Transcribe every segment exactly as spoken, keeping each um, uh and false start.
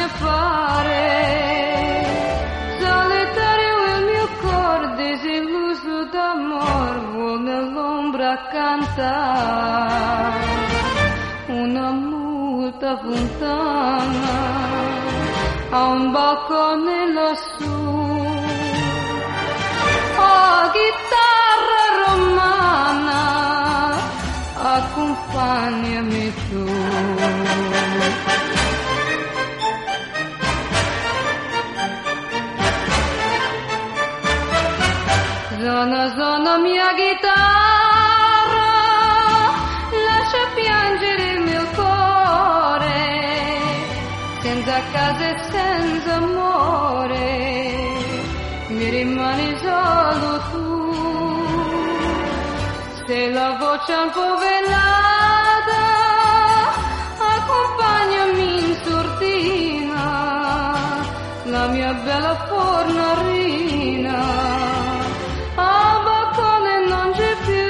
fare. Solitario il mio cor disilluso d'amor vuol nell'ombra cantare una muta fontana a un balcone lassù. Oh, chitarra romana, accompagnami tu. Suona, suona mia chitarra, lascia piangere il mio cuore, senza casa e senza amore, mi rimani solo tu. Se la voce un po' velata, accompagnami in sordina, la mia bella fornarina, al balcone non c'è più.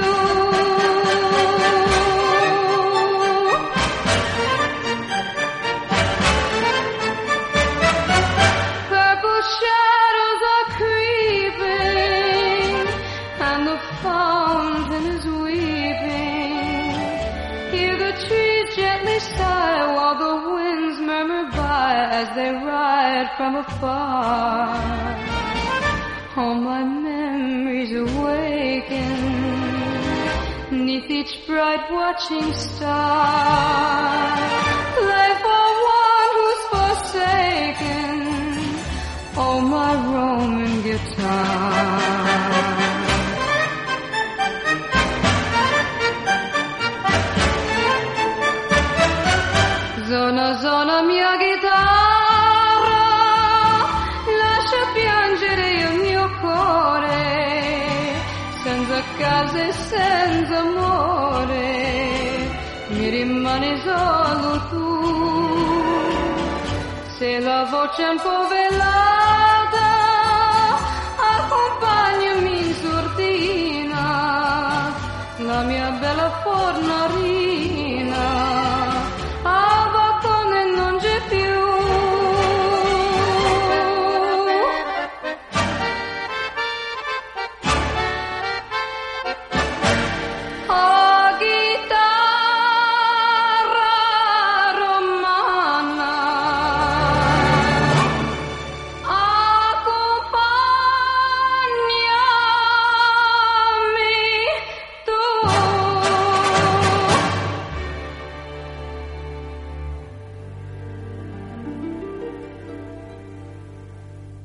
Purple shadows are creeping, and the fountain is weeping. Hear the trees gently sigh while the winds murmur by as they ride from afar. All my memories awaken 'neath each bright watching star. Play for one who's forsaken, oh my Roman guitar. Zona, zona mia chitarra, lascia piangere il mio cuore, senza casa e senza amore, mi rimani solo tu. Se la voce è un po' velata, accompagnami in sordina, la mia bella fornarina.